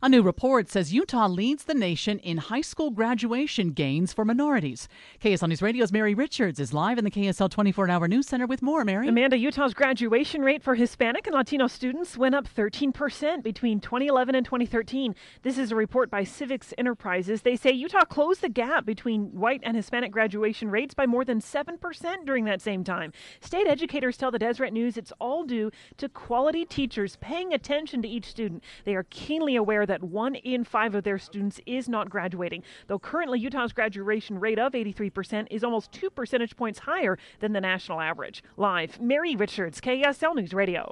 A new report says Utah leads the nation in high school graduation gains for minorities. KSL News Radio's Mary Richards is live in the KSL 24-hour News Center with more. Mary? Amanda, Utah's graduation rate for Hispanic and Latino students went up 13% between 2011 and 2013. This is a report by Civics Enterprises. They say Utah closed the gap between white and Hispanic graduation rates by more than 7% during that same time. State educators tell the Deseret News it's all due to quality teachers paying attention to each student. They are keenly aware that 1 in 5 of their students is not graduating, though currently Utah's graduation rate of 83% is almost 2 percentage points higher than the national average. Live, Mary Richards, KSL News Radio.